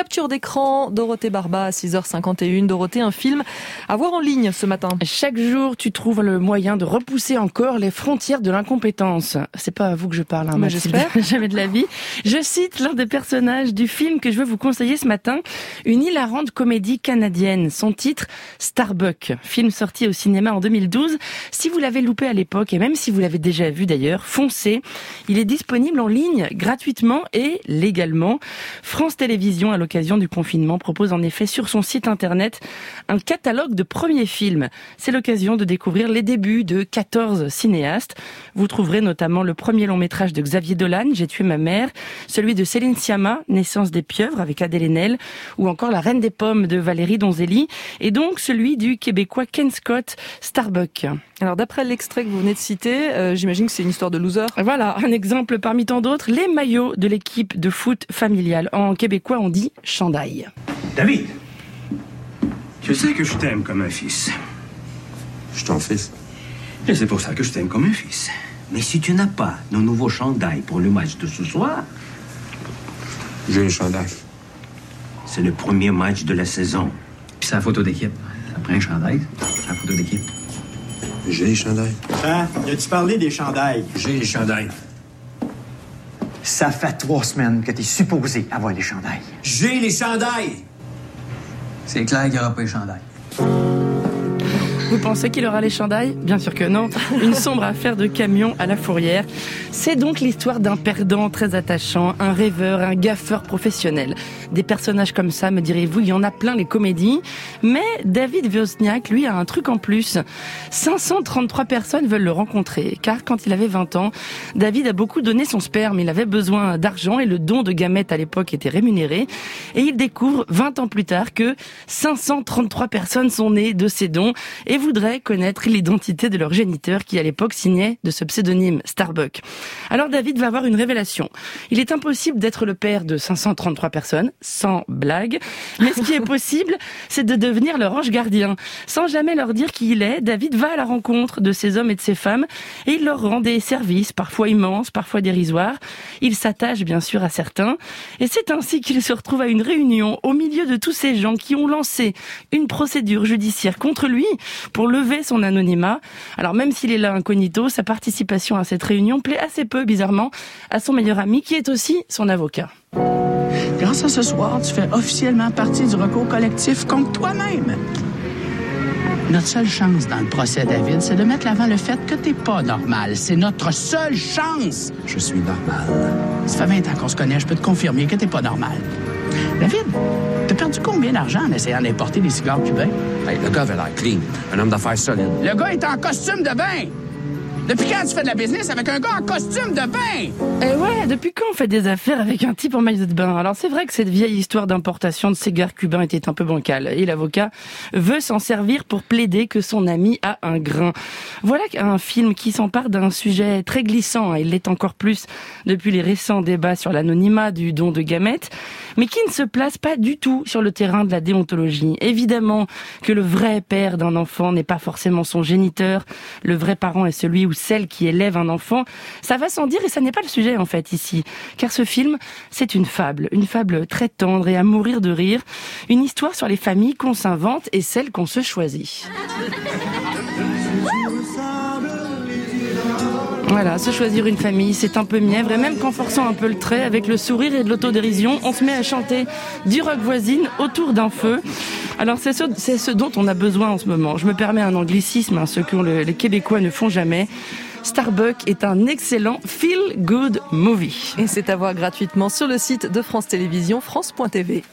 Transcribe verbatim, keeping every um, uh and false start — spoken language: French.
capture d'écran. Dorothée Barba à six heures cinquante et une. Dorothée, un film à voir en ligne ce matin. Chaque jour, tu trouves le moyen de repousser encore les frontières de l'incompétence. C'est pas à vous que je parle, hein, mais Mathilde. j'espère. Jamais de la vie. Je cite l'un des personnages du film que je veux vous conseiller ce matin, une hilarante comédie canadienne. Son titre, Starbuck, film sorti au cinéma en deux mille douze. Si vous l'avez loupé à l'époque, et même si vous l'avez déjà vu d'ailleurs, foncez. Il est disponible en ligne, gratuitement et légalement. France Télévisions, à l'occasion du confinement, propose en effet sur son site internet un catalogue de premiers films. C'est l'occasion de découvrir les débuts de quatorze cinéastes. Vous trouverez notamment le premier long métrage de Xavier Dolan, J'ai tué ma mère, celui de Céline Sciamma, Naissance des pieuvres avec Adèle Haenel, ou encore La Reine des pommes de Valérie Donzelli, et donc celui du Québécois Ken Scott, Starbuck. Alors d'après l'extrait que vous venez de citer, euh, j'imagine que c'est une histoire de loser. Voilà, un exemple parmi tant d'autres, les maillots de l'équipe de foot familiale. En québécois, on dit chandail. David, je sais que je t'aime comme un fils. Je suis ton fils. Et c'est pour ça que je t'aime comme un fils. Mais si tu n'as pas nos nouveaux chandails pour le match de ce soir... J'ai le chandail. C'est le premier match de la saison. Puis c'est la photo d'équipe. Ça prend un chandail, c'est la photo d'équipe. J'ai les chandails. Hein? As-tu parlé des chandails? J'ai les chandails. Ça fait trois semaines que t'es supposé avoir les chandails. J'ai les chandails! C'est clair qu'il n'y aura pas les chandails. Vous pensez qu'il aura les chandails ? Bien sûr que non. Une sombre affaire de camion à la fourrière. C'est donc l'histoire d'un perdant très attachant, un rêveur, un gaffeur professionnel. Des personnages comme ça, me direz-vous, il y en a plein les comédies. Mais David Wozniak, lui, a un truc en plus. cinq cent trente-trois personnes veulent le rencontrer. Car quand il avait vingt ans, David a beaucoup donné son sperme. Il avait besoin d'argent et le don de gamètes à l'époque était rémunéré. Et il découvre vingt ans plus tard que cinq cent trente-trois personnes sont nées de ces dons et voudraient connaître l'identité de leur géniteur qui à l'époque signait de ce pseudonyme Starbuck. Alors David va avoir une révélation. Il est impossible d'être le père de cinq cent trente-trois personnes, sans blague, mais ce qui est possible, c'est de devenir leur ange gardien. Sans jamais leur dire qui il est, David va à la rencontre de ces hommes et de ces femmes et il leur rend des services, parfois immenses, parfois dérisoires. Il s'attache bien sûr à certains et c'est ainsi qu'il se retrouve à une réunion au milieu de tous ces gens qui ont lancé une procédure judiciaire contre lui pour lever son anonymat. Alors même s'il est là incognito, sa participation à cette réunion plaît assez peu, bizarrement, à son meilleur ami qui est aussi son avocat. Grâce à ce soir, tu fais officiellement partie du recours collectif contre toi-même. Notre seule chance dans le procès, David, c'est de mettre l'avant le fait que t'es pas normal. C'est notre seule chance. Je suis normal. Ça fait vingt ans qu'on se connaît, je peux te confirmer que t'es pas normal. David, t'as perdu combien d'argent en essayant d'importer des cigares cubains? Hey, le gars avait l'air clean. Un homme d'affaires solide. Le gars est en costume de bain. Depuis quand tu fais de la business avec un gars en costume de bain? Eh ouais, depuis quand on fait des affaires avec un type en maillot de bain? Alors c'est vrai que cette vieille histoire d'importation de cigares cubains était un peu bancale. Et l'avocat veut s'en servir pour plaider que son ami a un grain. Voilà un film qui s'empare d'un sujet très glissant, et il l'est encore plus depuis les récents débats sur l'anonymat du don de gamètes, mais qui ne se place pas du tout sur le terrain de la déontologie. Évidemment que le vrai père d'un enfant n'est pas forcément son géniteur. Le vrai parent est celui ou celle qui élève un enfant. Ça va sans dire et ça n'est pas le sujet en fait ici. Car ce film, c'est une fable. Une fable très tendre et à mourir de rire. Une histoire sur les familles qu'on s'invente et celles qu'on se choisit. Voilà, se choisir une famille, c'est un peu mièvre, et même qu'en forçant un peu le trait, avec le sourire et de l'autodérision, on se met à chanter du rock voisine autour d'un feu. Alors c'est ce, c'est ce dont on a besoin en ce moment. Je me permets un anglicisme, hein, ce que le, les Québécois ne font jamais. Starbuck est un excellent feel-good movie. Et c'est à voir gratuitement sur le site de France Télévisions, France point T V.